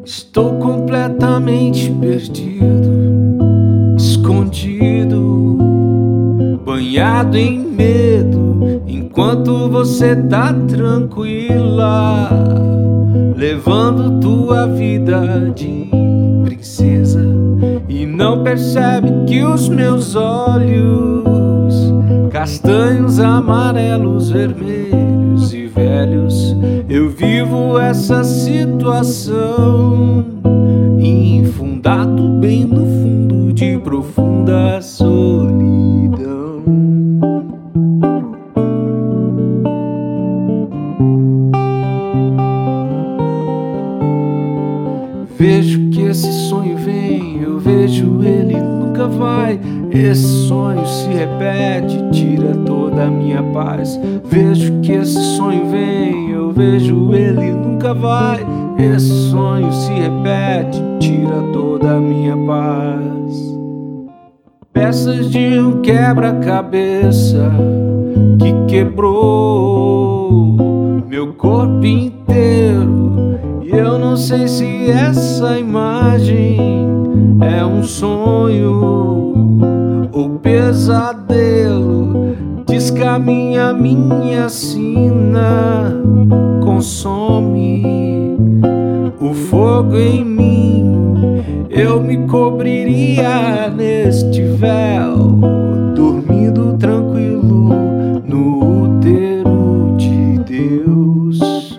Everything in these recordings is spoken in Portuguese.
Estou completamente perdido, escondido, banhado em medo, enquanto você tá tranquila, levando tua vida de princesa, e não percebe que os meus olhos, castanhos, amarelos, vermelhos e velhos, eu vivo essa situação, infundado bem no fundo de profunda solidão. Vejo que esse sonho vem, eu vejo ele nunca vai. Esse sonho se repete, tira toda a minha paz. Vejo que esse sonho vem, eu vejo ele nunca vai. Esse sonho se repete, tira toda a minha paz. Peças de um quebra-cabeça que quebrou meu corpo inteiro, e eu não sei se essa imagem é um sonho ou pesadelo. Descaminha minha sina, consome o fogo em mim. Eu me cobriria neste véu, dormindo tranquilo no útero de Deus.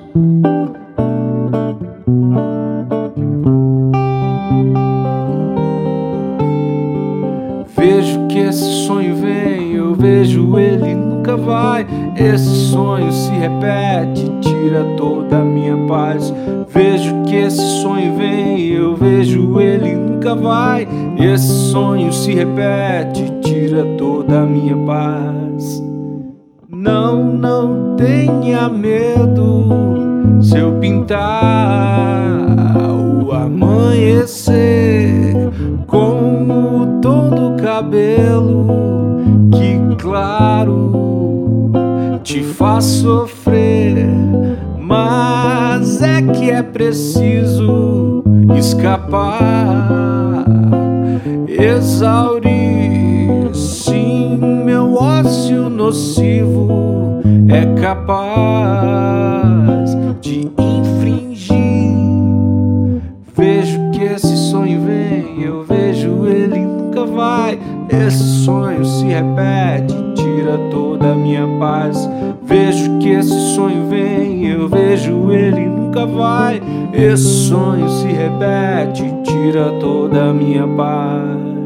Vejo que esse sonho vem, eu vejo ele nunca vai. Esse sonho se repete, tira toda a minha paz. Vejo que esse sonho vem, eu vejo ele nunca vai. Esse sonho se repete, tira toda a minha paz. Não tenha medo se eu pintar o amanhecer com o tom do cabelo que, claro, te faz sofrer. Mas é que é preciso escapar, exaurir. Sim, meu ócio nocivo é capaz de infringir. Vejo que esse sonho vem, eu vejo ele nunca vai. Esse sonho se repete, tira toda a minha paz. Vejo que esse sonho vem, eu vejo ele nunca vai. Esse sonho se repete, tira toda a minha paz.